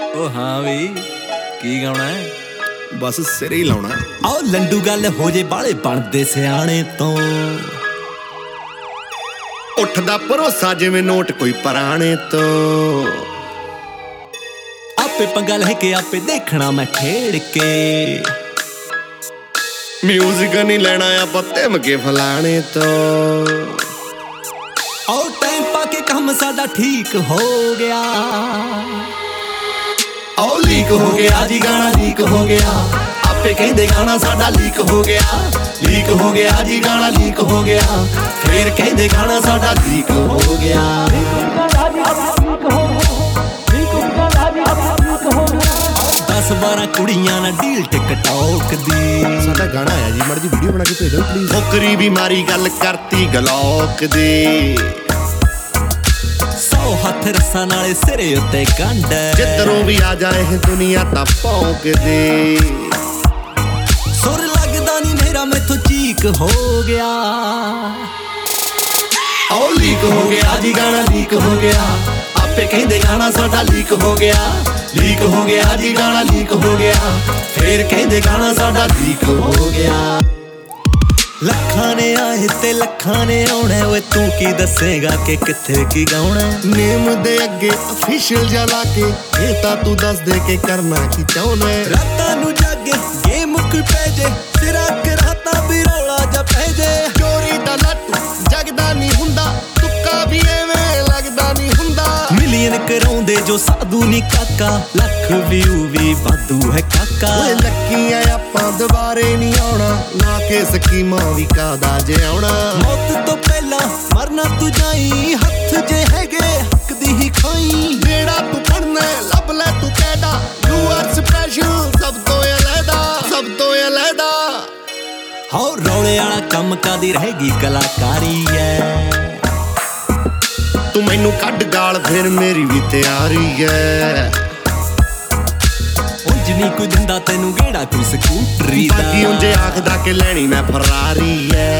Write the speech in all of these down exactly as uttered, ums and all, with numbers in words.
ओ हाँ भी की गाउणा है? बस सिर ही लाउणा। आओ लंडू गल हो जे बाले बनदे सियाणे तो उठदा भरोसा जिवें नोट कोई पराणे तो आपे पंगा लेके आपे देखना मैं खेड़ के म्यूजिक नहीं लेना आप तिम के फलाने तो आओ टाइम पाके काम साडा ठीक हो गया आओ लीक हो गया जी गाना लीक हो गया आपे कहंदे गाना साडा लीक हो गया लीक हो गया जी गाना लीक हो गया फिर कहंदे गाना साडा लीक हो गया दस बारह कुड़ियां ना डील टिकटॉक दी साडा गाना आया जी मर्जी वीडियो बना के भेजो प्लीज फुकरी भी मारी गल करती गलौक दी सौ हथ रसा नाले सिरे उत्ते गंढ जिधरों भी आ जाए दुनिया ता भौंक दे सुर लगदा नी मेरा मैथों चीक हो गया ओ लीक हो गया जी गाना लीक हो गया आपे कहंदे गाना साडा लीक हो गया लीक हो गया जी गाना लीक हो गया फिर कहंदे गाना साडा लीक हो गया लखां ने आए ते लखां ने आउणा ओए तू की दसेगा कि किथे की गाउणा नेम दे अगे ऑफिशियल जा ला के ये ता तू दस दे के करना की चाहुना रातां नू जागे गेम मुक पै जे सिरा कराता भी रौला जा पै जे चोरी दा लट जगदा नहीं हुंदा तुक्का भी एवें लगदा नहीं हुंदा मिलियन कराउंदे जो साधु नी काका लख व्यू भी वाधू है काका ओए लक्कीਆਂ ਆਪਾਂ ਦੁਬਾਰੇ नहीं आउणा ना के ਸਕੀਮਾਂ ਵੀ ਕਾਦਾ ਜੇ ਆਉਣਾ मौत तो पहला मरना तू जाई हथ जे हैगे हक दी ही खाई ਜਿਹੜਾ ਤੂੰ ਪੜਨਾ ਲੱਭ ਲੈ ਤੂੰ ਕਹਿਦਾ ਯੂ ਆਰ ਸਪੈਸ਼ਲ ਸਭ ਤੋਂ ਅਲੱਗਾ ਸਭ ਤੋਂ ਅਲੱਗਾ हो रौले वाला कम कादी रहेगी कलाकारी है तू मैनू कड गाल फिर मेरी भी तैयारी है उंज नी कोई दिंदा तेनू गेड़ा कोई स्कूटरी दा बाकी उंजे आखदा के लैनी मैं फरारी है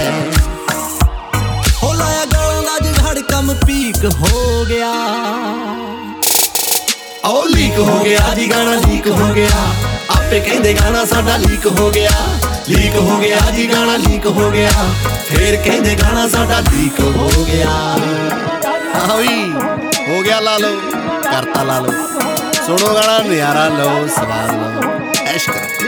हो लाया गालां दा जघड़ कम पीक हो गया ओ लीक हो गया जी गाना लीक हो गया आपे कहंदे गाना साडा लीक हो गया लीक हो गया जी गाना लीक हो गया फिर कहंदे गाना साडा लीक हो गया हाँ भी हो गया ला लो करता ला लो सुनो गाना नजारा लो सवाल लो ऐश करो।